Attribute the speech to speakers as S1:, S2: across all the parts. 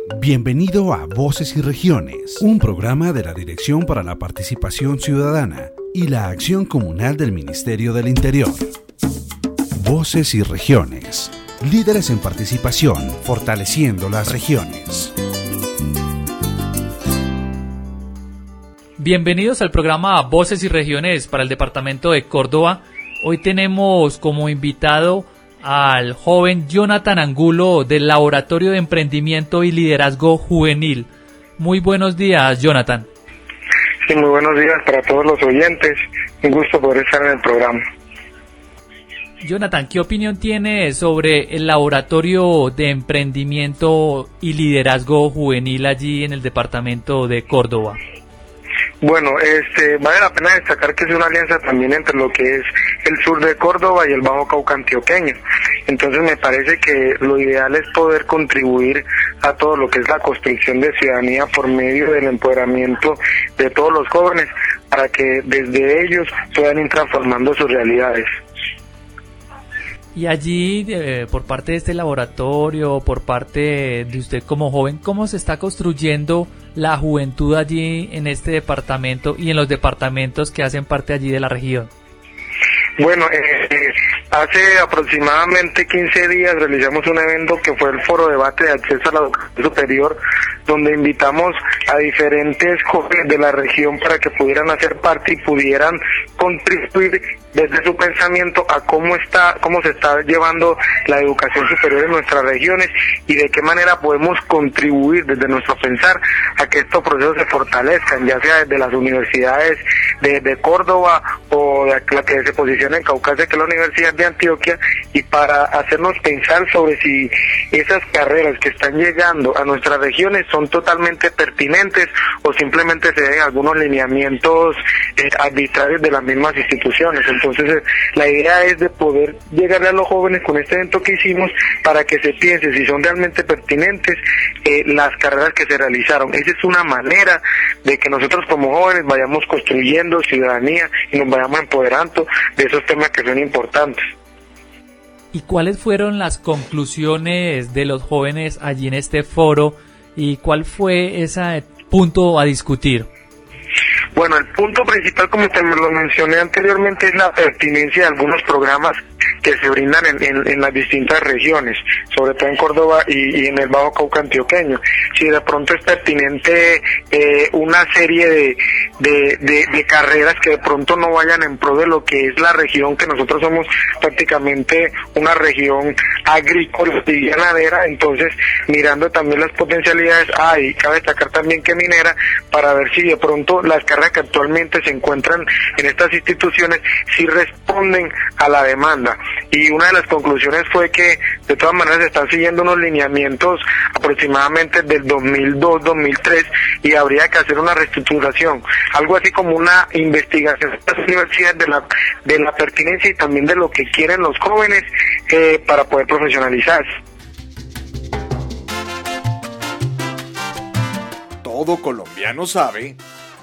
S1: Bienvenido a Voces y Regiones, un programa de la Dirección para la Participación Ciudadana y la Acción Comunal del Ministerio del Interior. Voces y Regiones, líderes en participación, fortaleciendo las regiones.
S2: Bienvenidos al programa Voces y Regiones para el departamento de Córdoba. Hoy tenemos como invitado al joven Jonathan Angulo del Laboratorio de Emprendimiento y Liderazgo Juvenil. Muy buenos días, Jonathan.
S3: Sí, muy buenos días para todos los oyentes. Un gusto poder estar en el programa.
S2: Jonathan, ¿qué opinión tiene sobre el Laboratorio de Emprendimiento y Liderazgo Juvenil allí en el departamento de Córdoba?
S3: Bueno, vale la pena destacar que es una alianza también entre lo que es el sur de Córdoba y el Bajo Cauca antioqueño. Entonces me parece que lo ideal es poder contribuir a todo lo que es la construcción de ciudadanía por medio del empoderamiento de todos los jóvenes para que desde ellos puedan ir transformando sus realidades.
S2: Y allí, por parte de este laboratorio, por parte de usted como joven, ¿cómo se está construyendo la juventud allí en este departamento y en los departamentos que hacen parte allí de la región?
S3: Bueno, hace aproximadamente 15 días realizamos un evento que fue el Foro Debate de Acceso a la Educación Superior, donde invitamos a diferentes jóvenes de la región para que pudieran hacer parte y pudieran contribuir desde su pensamiento a cómo se está llevando la educación superior en nuestras regiones y de qué manera podemos contribuir desde nuestro pensar a que estos procesos se fortalezcan, ya sea desde las universidades de Córdoba o de la que se posiciona en Caucasia, que es la Universidad de Antioquia, y para hacernos pensar sobre si esas carreras que están llegando a nuestras regiones son totalmente pertinentes o simplemente se deben algunos lineamientos arbitrarios de las mismas instituciones. Entonces la idea es de poder llegarle a los jóvenes con este evento que hicimos para que se piense si son realmente pertinentes las carreras que se realizaron. Esa es una manera de que nosotros como jóvenes vayamos construyendo ciudadanía y nos vayamos empoderando de esos temas que son importantes.
S2: ¿Y cuáles fueron las conclusiones de los jóvenes allí en este foro y cuál fue ese punto a discutir?
S3: Bueno, el punto principal, como te lo mencioné anteriormente, es la pertinencia de algunos programas que se brindan en las distintas regiones, sobre todo en Córdoba y en el Bajo Cauca antioqueño. Si de pronto es pertinente una serie de carreras que de pronto no vayan en pro de lo que es la región, que nosotros somos prácticamente una región agrícola y ganadera, entonces mirando también las potencialidades, y cabe destacar también que minera, para ver si de pronto las carreras que actualmente se encuentran en estas instituciones sí responden a la demanda. Y una de las conclusiones fue que de todas maneras se están siguiendo unos lineamientos aproximadamente del 2002-2003 y habría que hacer una reestructuración, algo así como una investigación de las universidades de la pertinencia y también de lo que quieren los jóvenes para poder profesionalizarse.
S4: Todo colombiano sabe.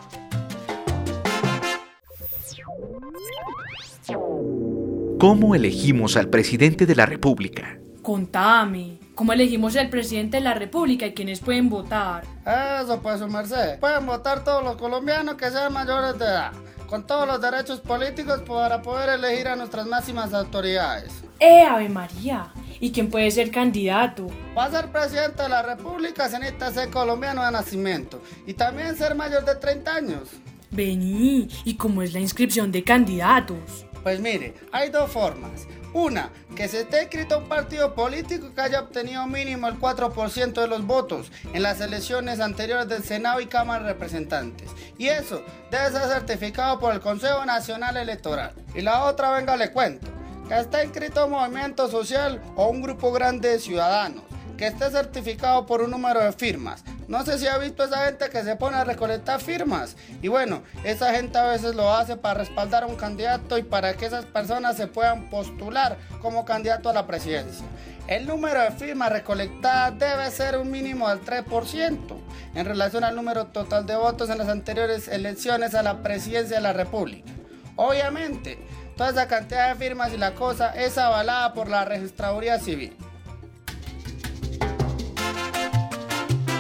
S4: ¿Cómo elegimos al presidente de la República?
S5: Contame, ¿cómo elegimos al presidente de la República y quiénes pueden votar?
S6: Eso pues, su merced. Pueden votar todos los colombianos que sean mayores de edad, con todos los derechos políticos para poder elegir a nuestras máximas autoridades.
S5: Ave María! ¿Y quién puede ser candidato?
S6: Para ser presidente de la República se necesita ser colombiano de nacimiento y también ser mayor de 30 años.
S5: Vení, ¿y cómo es la inscripción de candidatos?
S6: Pues mire, hay dos formas. Una, que se esté inscrito a un partido político que haya obtenido mínimo el 4% de los votos en las elecciones anteriores del Senado y Cámara de Representantes. Y eso debe ser certificado por el Consejo Nacional Electoral. Y la otra, venga, le cuento, que esté inscrito a un movimiento social o un grupo grande de ciudadanos, que esté certificado por un número de firmas. No sé si ha visto esa gente que se pone a recolectar firmas. Y bueno, esa gente a veces lo hace para respaldar a un candidato y para que esas personas se puedan postular como candidato a la presidencia. El número de firmas recolectadas debe ser un mínimo del 3% en relación al número total de votos en las anteriores elecciones a la presidencia de la República. Obviamente, toda esa cantidad de firmas y la cosa es avalada por la Registraduría Civil.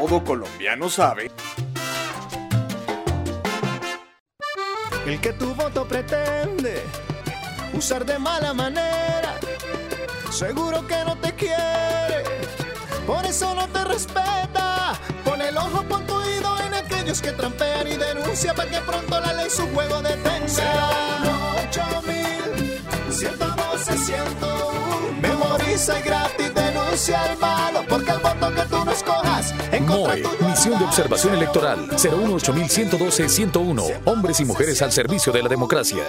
S7: Todo colombiano sabe.
S8: El que tu voto pretende usar de mala manera, seguro que no te quiere, por eso no te respeta. Pon el ojo, pon tu oído en aquellos que trampean y denuncia para que pronto la ley su juego detenga. 018-112-101. Memoriza y gratis denuncia al malo, porque el voto que tú no escojas en contra
S9: MOE,
S8: tuyo.
S9: Misión de Observación Electoral 018-112-101. Hombres y mujeres al servicio de la democracia.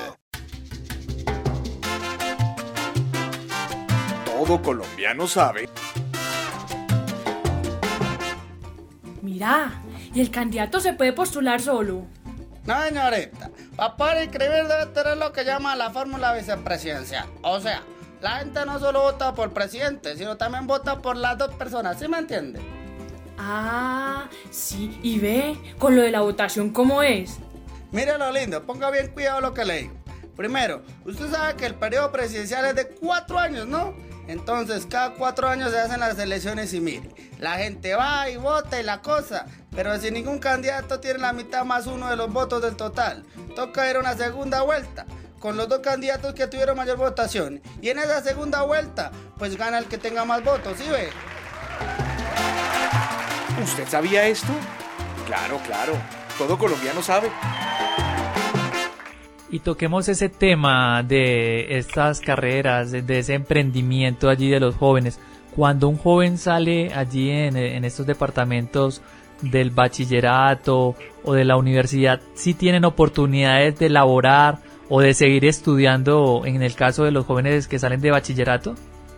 S7: Todo colombiano sabe.
S5: Mira, y el candidato se puede postular solo.
S6: No, señorita, para poder inscribir debe tener lo que llama la fórmula vicepresidencial. O sea, la gente no solo vota por presidente, sino también vota por las dos personas, ¿sí me entiende?
S5: Ah, sí, y ve, con lo de la votación, ¿cómo es?
S6: Mire lo lindo, ponga bien cuidado lo que le digo. Primero, usted sabe que el periodo presidencial es de 4 años, ¿no? Entonces, cada 4 años se hacen las elecciones y mire, la gente va y vota y la cosa, pero si ningún candidato tiene la mitad más uno de los votos del total, toca ir a una segunda vuelta con los dos candidatos que tuvieron mayor votación. Y en esa segunda vuelta, pues gana el que tenga más votos, ¿sí ve?
S7: ¿Usted sabía esto? Claro, claro. Todo colombiano sabe.
S2: Y toquemos ese tema de estas carreras, de ese emprendimiento allí de los jóvenes. Cuando un joven sale allí en estos departamentos del bachillerato o de la universidad, ¿sí tienen oportunidades de laborar o de seguir estudiando en el caso de los jóvenes que salen de bachillerato?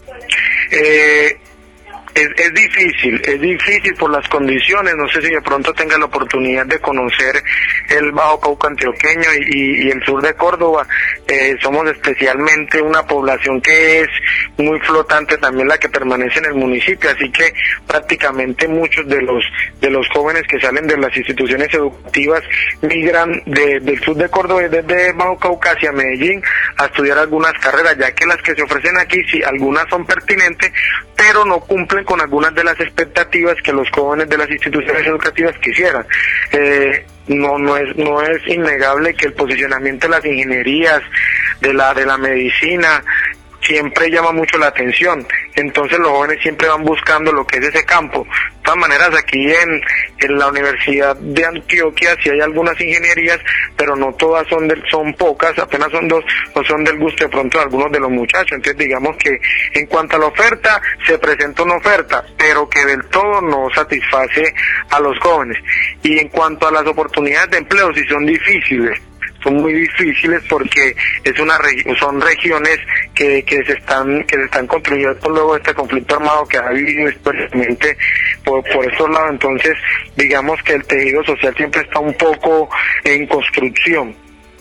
S3: Es difícil por las condiciones. No sé si de pronto tenga la oportunidad de conocer el Bajo Cauca antioqueño y el sur de Córdoba. Somos especialmente una población que es muy flotante, también la que permanece en el municipio, así que prácticamente muchos de los jóvenes que salen de las instituciones educativas migran del sur de Córdoba y desde Bajo Cauca hacia Medellín a estudiar algunas carreras, ya que las que se ofrecen aquí sí, algunas son pertinentes, pero no cumplen con algunas de las expectativas que los jóvenes de las instituciones educativas quisieran. No es innegable que el posicionamiento de las ingenierías, de la medicina, siempre llama mucho la atención. Entonces los jóvenes siempre van buscando lo que es ese campo. De todas maneras, aquí en la Universidad de Antioquia sí hay algunas ingenierías, pero no todas son pocas, apenas son 2, o son del gusto de pronto de algunos de los muchachos. Entonces digamos que en cuanto a la oferta, se presenta una oferta, pero que del todo no satisface a los jóvenes. Y en cuanto a las oportunidades de empleo, sí son difíciles. Son muy difíciles porque son regiones que se están construyendo luego de este conflicto armado que ha vivido históricamente por estos lados. Entonces digamos que el tejido social siempre está un poco en construcción.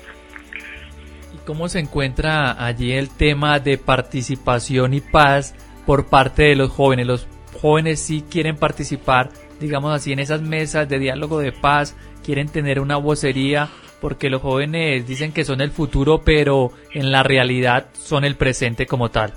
S2: ¿Y cómo se encuentra allí el tema de participación y paz por parte de los jóvenes? Los jóvenes sí quieren participar, digamos así, en esas mesas de diálogo de paz, quieren tener una vocería, porque los jóvenes dicen que son el futuro, pero en la realidad son el presente como tal.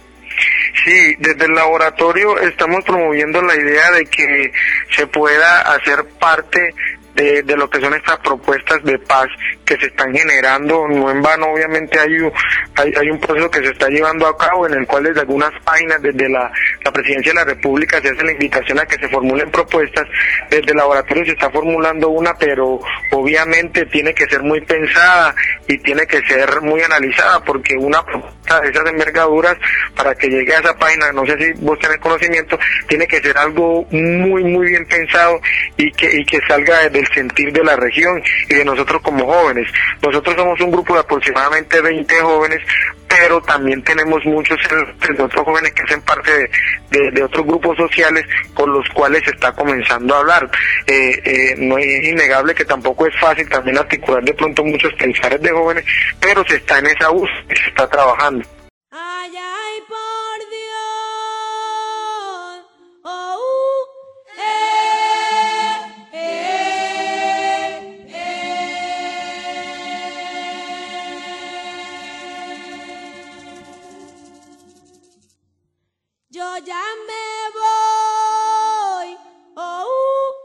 S3: Sí, desde el laboratorio estamos promoviendo la idea de que se pueda hacer parte de lo que son estas propuestas de paz que se están generando. No en vano, obviamente hay un proceso que se está llevando a cabo en el cual desde algunas páginas, desde la Presidencia de la República se hace la invitación a que se formulen propuestas. Desde el laboratorio se está formulando una, pero obviamente tiene que ser muy pensada y tiene que ser muy analizada, porque una propuesta de esas envergaduras, para que llegue a esa página, no sé si vos tenés conocimiento, tiene que ser algo muy muy bien pensado y que salga desde el sentir de la región y de nosotros como jóvenes. Nosotros somos un grupo de aproximadamente 20 jóvenes, pero también tenemos muchos de otros jóvenes que hacen parte de otros grupos sociales con los cuales se está comenzando a hablar. No es innegable que tampoco es fácil también articular de pronto muchos pensares de jóvenes, pero se está en esa búsqueda, se está trabajando.
S10: Ay, ay, por Dios. Oh, Yo ya me voy. Oh,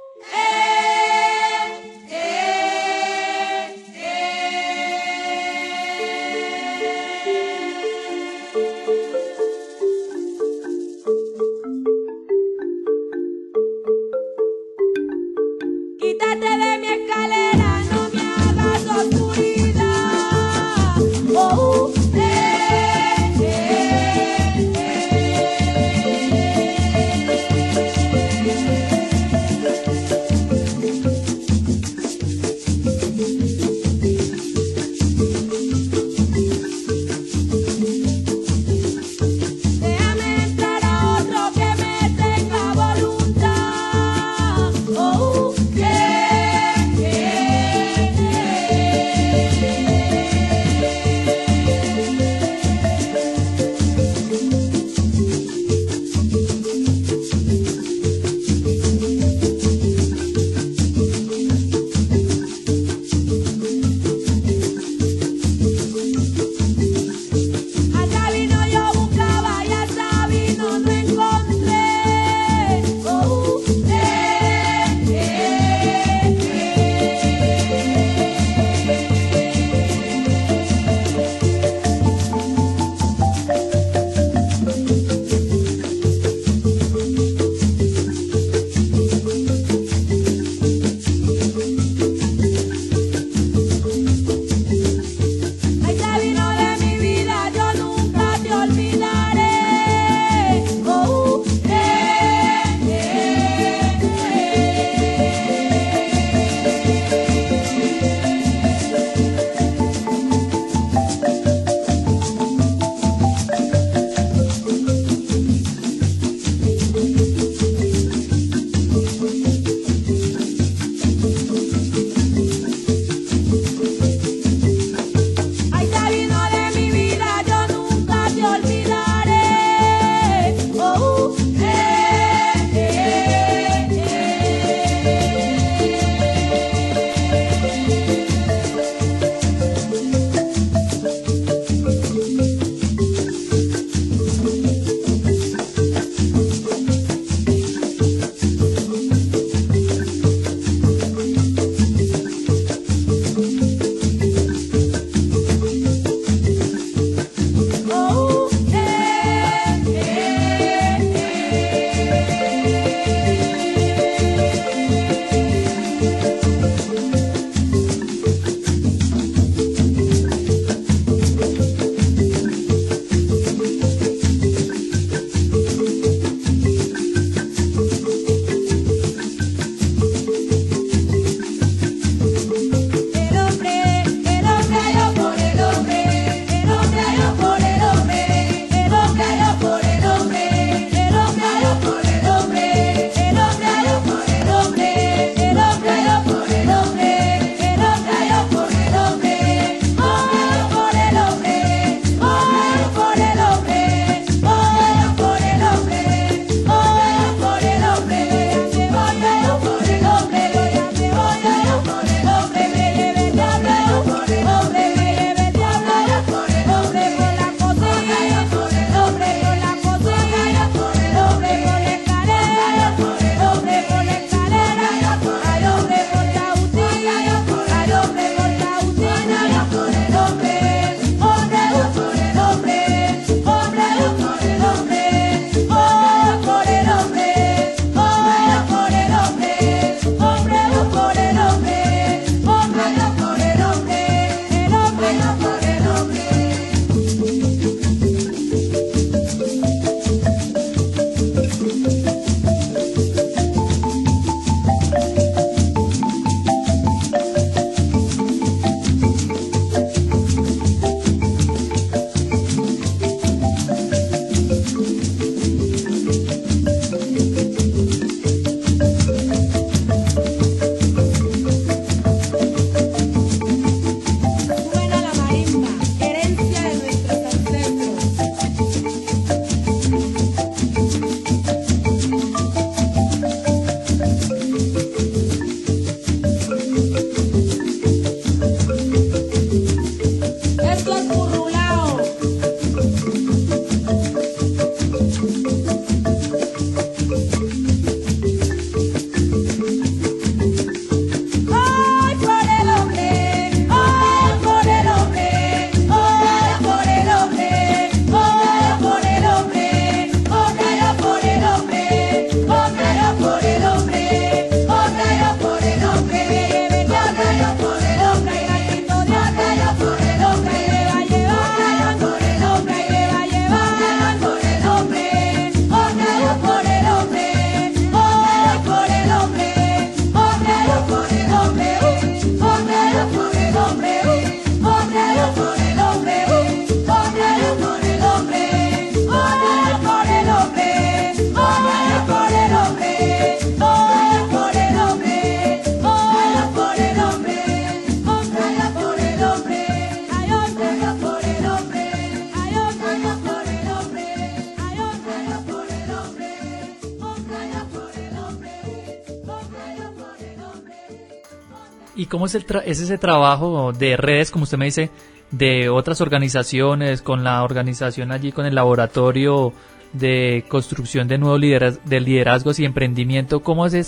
S2: ¿Y cómo es ese trabajo de redes, como usted me dice, de otras organizaciones, con la organización allí, con el laboratorio de construcción de nuevos liderazgos y emprendimiento? ¿Cómo es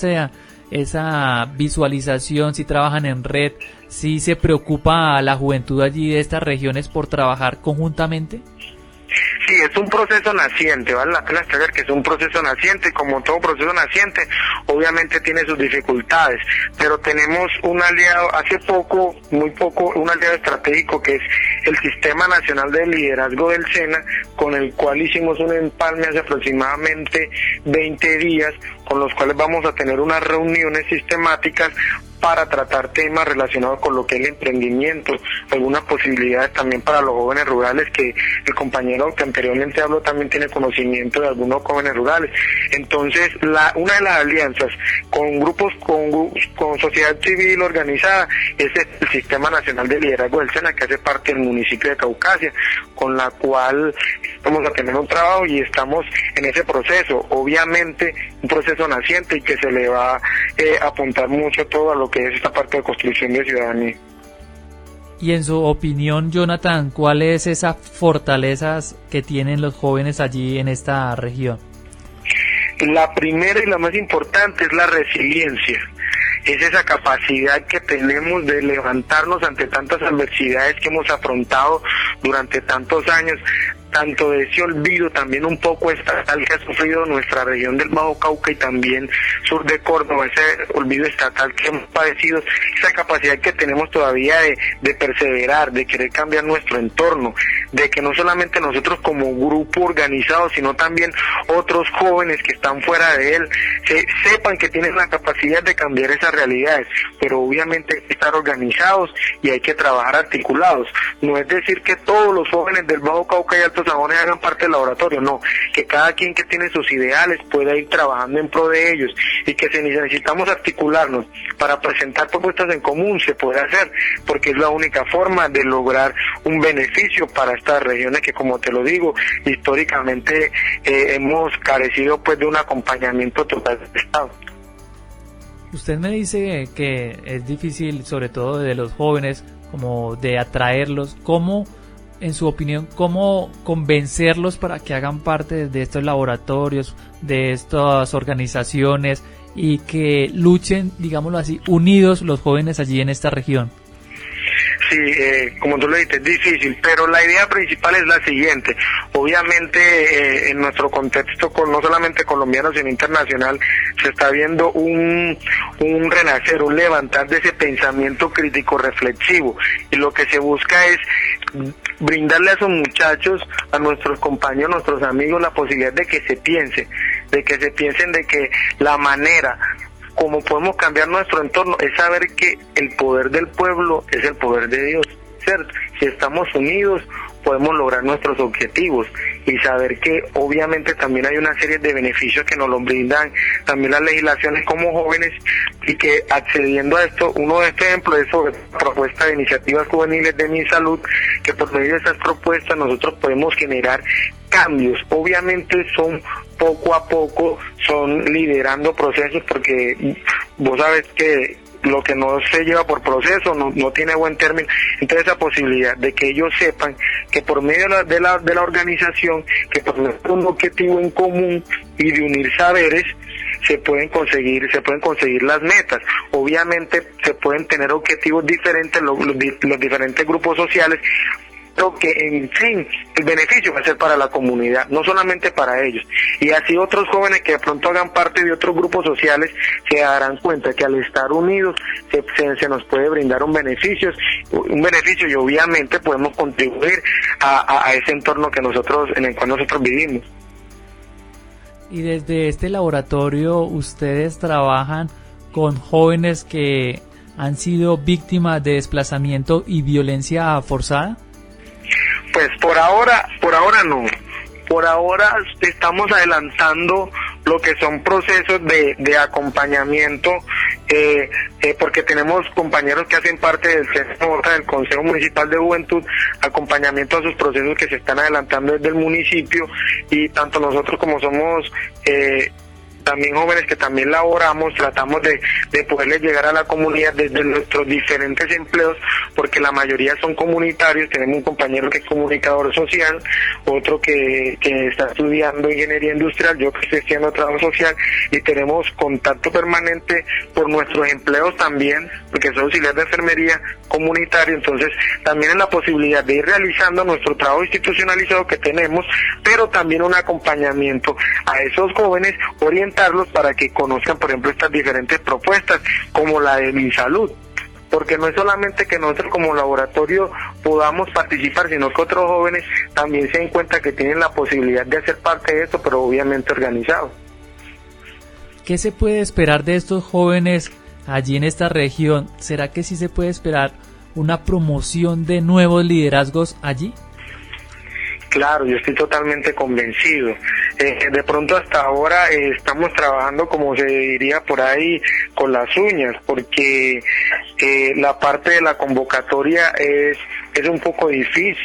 S2: esa visualización? Si trabajan en red, si se preocupa a la juventud allí de estas regiones por trabajar conjuntamente.
S3: Sí, es un proceso naciente, vale la pena destacar que es un proceso naciente, y como todo proceso naciente, obviamente tiene sus dificultades, pero tenemos un aliado, hace poco, muy poco, un aliado estratégico que es el Sistema Nacional de Liderazgo del SENA, con el cual hicimos un empalme hace aproximadamente 20 días, con los cuales vamos a tener unas reuniones sistemáticas para tratar temas relacionados con lo que es el emprendimiento, algunas posibilidades también para los jóvenes rurales, que el compañero que anteriormente habló también tiene conocimiento de algunos jóvenes rurales. Entonces, una de las alianzas con grupos, con sociedad civil organizada, es el Sistema Nacional de Liderazgo del SENA, que hace parte del municipio de Caucasia, con la cual vamos a tener un trabajo y estamos en ese proceso, obviamente un proceso naciente y que se le va a apuntar mucho todo a lo que es esta parte de construcción de ciudadanía.
S2: Y en su opinión, Jonathan, ¿cuáles esas fortalezas que tienen los jóvenes allí en esta región?
S3: La primera y la más importante es la resiliencia. Es esa capacidad que tenemos de levantarnos ante tantas adversidades que hemos afrontado durante tantos años, tanto de ese olvido también un poco estatal que ha sufrido nuestra región del Bajo Cauca y también sur de Córdoba, ese olvido estatal que hemos padecido, esa capacidad que tenemos todavía de perseverar, de querer cambiar nuestro entorno, de que no solamente nosotros como grupo organizado, sino también otros jóvenes que están fuera de él, sepan que tienen la capacidad de cambiar esas realidades, pero obviamente hay que estar organizados y hay que trabajar articulados. No es decir que todos los jóvenes del Bajo Cauca y Alto Sajones hagan parte del laboratorio, no, que cada quien que tiene sus ideales pueda ir trabajando en pro de ellos, y que si necesitamos articularnos para presentar propuestas en común, se puede hacer, porque es la única forma de lograr un beneficio para estas regiones que, como te lo digo, históricamente hemos carecido pues de un acompañamiento total del Estado.
S2: Usted me dice que es difícil, sobre todo de los jóvenes, como de atraerlos. ¿Cómo, en su opinión, cómo convencerlos para que hagan parte de estos laboratorios, de estas organizaciones, y que luchen, digámoslo así, unidos los jóvenes allí en esta región?
S3: Sí, como tú lo dices, es difícil, pero la idea principal es la siguiente. Obviamente, en nuestro contexto, no solamente colombiano, sino internacional, se está viendo un renacer, un levantar de ese pensamiento crítico reflexivo, y lo que se busca es brindarle a esos muchachos, a nuestros compañeros, nuestros amigos, la posibilidad de que se piense, de que se piensen de que la manera como podemos cambiar nuestro entorno es saber que el poder del pueblo es el poder de Dios, ¿cierto? Si estamos unidos podemos lograr nuestros objetivos y saber que obviamente también hay una serie de beneficios que nos lo brindan también las legislaciones como jóvenes, y que accediendo a esto, uno de estos ejemplos es sobre propuesta de iniciativas juveniles de Mi Salud, que por medio de esas propuestas nosotros podemos generar cambios. Obviamente son poco a poco, son liderando procesos, porque vos sabes que lo que no se lleva por proceso no tiene buen término. Entonces esa posibilidad de que ellos sepan que por medio de la organización, que por medio de un objetivo en común y de unir saberes, se pueden conseguir las metas. Obviamente se pueden tener objetivos diferentes los diferentes grupos sociales, pero que en fin el beneficio va a ser para la comunidad, no solamente para ellos. Y así otros jóvenes que de pronto hagan parte de otros grupos sociales se darán cuenta que al estar unidos se nos puede brindar un beneficio, y obviamente podemos contribuir a ese entorno en el cual nosotros vivimos.
S2: Y desde este laboratorio ustedes trabajan con jóvenes que han sido víctimas de desplazamiento y violencia forzada.
S3: Pues por ahora no. Por ahora estamos adelantando lo que son procesos de acompañamiento, porque tenemos compañeros que hacen parte del Consejo Municipal de Juventud, acompañamiento a sus procesos que se están adelantando desde el municipio, y tanto nosotros como somos también jóvenes que también laboramos, tratamos de poderles llegar a la comunidad desde nuestros diferentes empleos, porque la mayoría son comunitarios. Tenemos un compañero que es comunicador social, otro que está estudiando ingeniería industrial, yo que estoy estudiando trabajo social, y tenemos contacto permanente por nuestros empleos también, porque soy auxiliar de enfermería comunitario. Entonces también es la posibilidad de ir realizando nuestro trabajo institucionalizado que tenemos, pero también un acompañamiento a esos jóvenes, orientarlos para que conozcan, por ejemplo, estas diferentes propuestas, como la de Mi Salud, porque no es solamente que nosotros como laboratorio podamos participar, sino que otros jóvenes también se den cuenta que tienen la posibilidad de hacer parte de esto, pero obviamente organizado.
S2: ¿Qué se puede esperar de estos jóvenes allí en esta región? ¿Será que sí se puede esperar una promoción de nuevos liderazgos allí?
S3: Claro, yo estoy totalmente convencido. De pronto hasta ahora estamos trabajando, como se diría por ahí, con las uñas, porque la parte de la convocatoria es un poco difícil,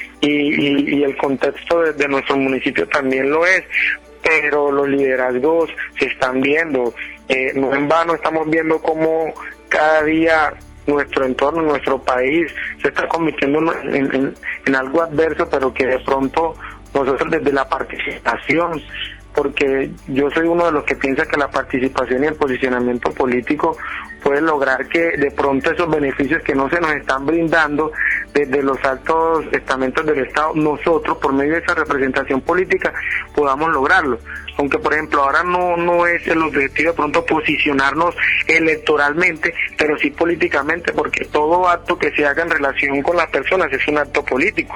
S3: y el contexto de nuestro municipio también lo es, pero los liderazgos se están viendo. No en vano estamos viendo cómo cada día nuestro entorno, nuestro país se está convirtiendo en algo adverso, pero que de pronto nosotros desde la participación, porque yo soy uno de los que piensa que la participación y el posicionamiento político puede lograr que de pronto esos beneficios que no se nos están brindando desde los altos estamentos del Estado, nosotros por medio de esa representación política podamos lograrlo. Aunque por ejemplo ahora no es el objetivo de pronto posicionarnos electoralmente, pero sí políticamente, porque todo acto que se haga en relación con las personas es un acto político.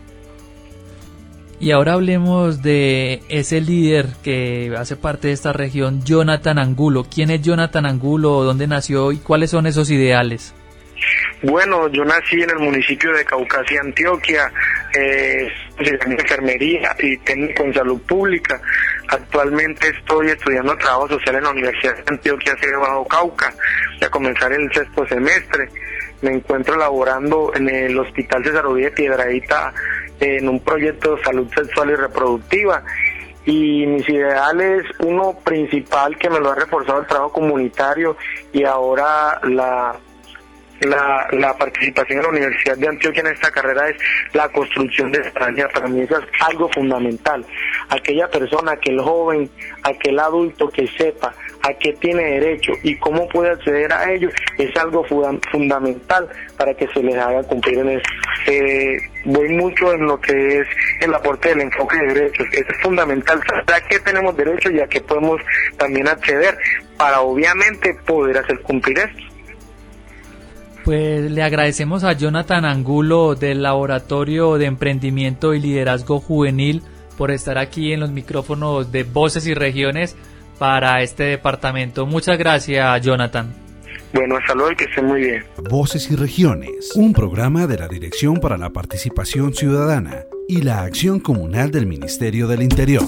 S2: Y ahora hablemos de ese líder que hace parte de esta región, Jonathan Angulo. ¿Quién es Jonathan Angulo? ¿Dónde nació y cuáles son esos ideales?
S3: Bueno, yo nací en el municipio de Caucasia, Antioquia, en enfermería y técnico en salud pública. Actualmente estoy estudiando trabajo social en la Universidad de Antioquia, sede Bajo Cauca. Voy a comenzar el 6º semestre. Me encuentro laborando en el Hospital César Uribe Piedradita en un proyecto de salud sexual y reproductiva. Y mis ideales, uno principal que me lo ha reforzado el trabajo comunitario y ahora la participación en la Universidad de Antioquia en esta carrera, es la construcción de esperanza. Para mí eso es algo fundamental. Aquella persona, aquel joven, aquel adulto que sepa a qué tiene derecho y cómo puede acceder a ello, es algo fundamental para que se les haga cumplir en eso. Voy mucho en lo que es el aporte del enfoque de derechos. Eso es fundamental, saber a qué tenemos derecho y a qué podemos también acceder para obviamente poder hacer cumplir esto.
S2: Pues le agradecemos a Jonathan Angulo del Laboratorio de Emprendimiento y Liderazgo Juvenil por estar aquí en los micrófonos de Voces y Regiones para este departamento. Muchas gracias, Jonathan.
S3: Bueno, hasta luego y que estén muy bien.
S1: Voces y Regiones, un programa de la Dirección para la Participación Ciudadana y la Acción Comunal del Ministerio del Interior.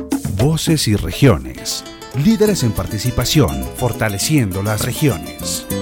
S1: Voces y Regiones, líderes en participación, fortaleciendo las regiones.